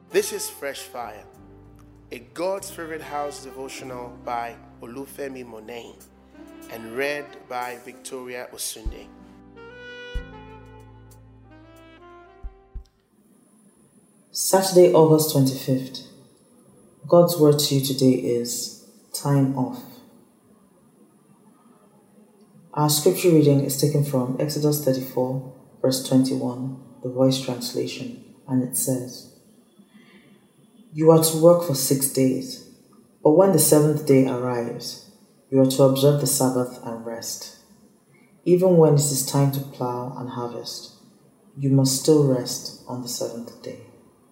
This is Fresh Fire, a God's Favorite House devotional by Olufemi Monet and read by Victoria Osunde. Saturday, August 25th. God's word to you today is time off. Our scripture reading is taken from Exodus 34, verse 21, the Voice translation, and it says, "You are to work for 6 days, but when the seventh day arrives, you are to observe the Sabbath and rest. Even when it is time to plow and harvest, you must still rest on the seventh day."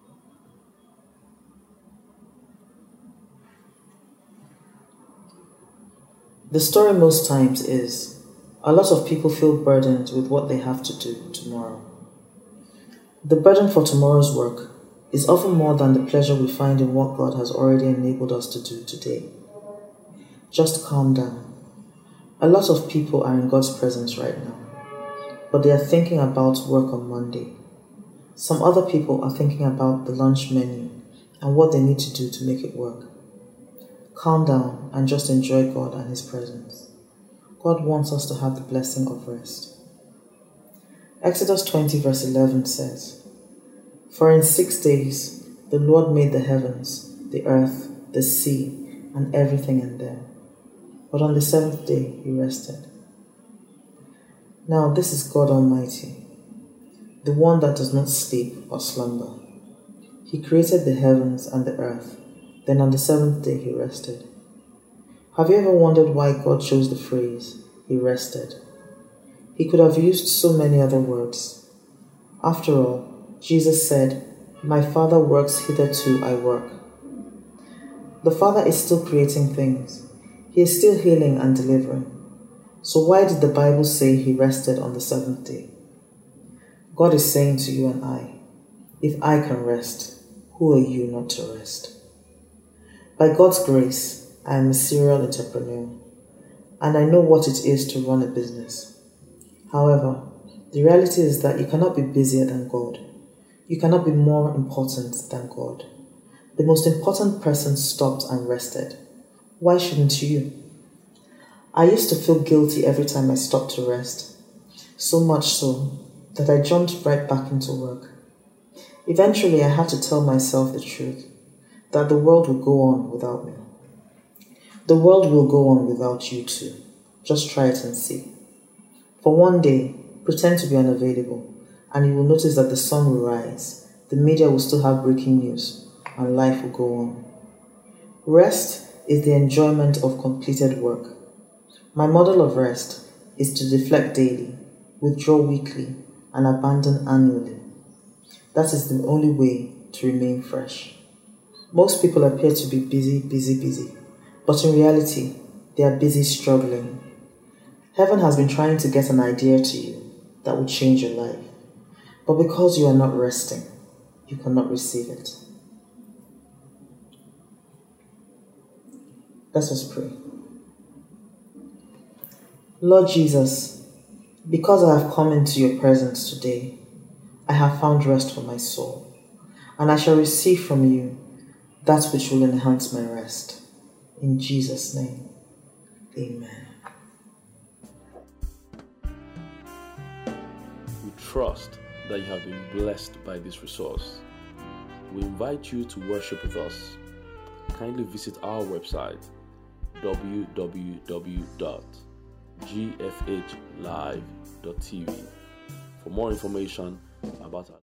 The story most times is, a lot of people feel burdened with what they have to do tomorrow. The burden for tomorrow's work is often more than the pleasure we find in what God has already enabled us to do today. Just calm down. A lot of people are in God's presence right now, but they are thinking about work on Monday. Some other people are thinking about the lunch menu and what they need to do to make it work. Calm down and just enjoy God and His presence. God wants us to have the blessing of rest. Exodus 20 verse 11 says, "For in 6 days the Lord made the heavens, the earth, the sea, and everything in them. But on the seventh day He rested." Now this is God Almighty, the one that does not sleep or slumber. He created the heavens and the earth, then on the seventh day He rested. Have you ever wondered why God chose the phrase, "He rested"? He could have used so many other words. After all, Jesus said, "My Father works, hitherto I work." The Father is still creating things. He is still healing and delivering. So why did the Bible say He rested on the seventh day? God is saying to you and I, if I can rest, who are you not to rest? By God's grace, I am a serial entrepreneur, and I know what it is to run a business. However, the reality is that you cannot be busier than God. You cannot be more important than God. The most important person stopped and rested. Why shouldn't you? I used to feel guilty every time I stopped to rest, so much so that I jumped right back into work. Eventually, I had to tell myself the truth, that the world would go on without me. The world will go on without you too. Just try it and see. For one day, pretend to be unavailable, and you will notice that the sun will rise, the media will still have breaking news, and life will go on. Rest is the enjoyment of completed work. My model of rest is to deflect daily, withdraw weekly, and abandon annually. That is the only way to remain fresh. Most people appear to be busy, but in reality, they are busy struggling. Heaven has been trying to get an idea to you that will change your life, but because you are not resting, you cannot receive it. Let us pray. Lord Jesus, because I have come into your presence today, I have found rest for my soul, and I shall receive from you that which will enhance my rest. In Jesus' name, amen. We trust that you have been blessed by this resource. We invite you to worship with us. Kindly visit our website www.gfhlive.tv for more information about our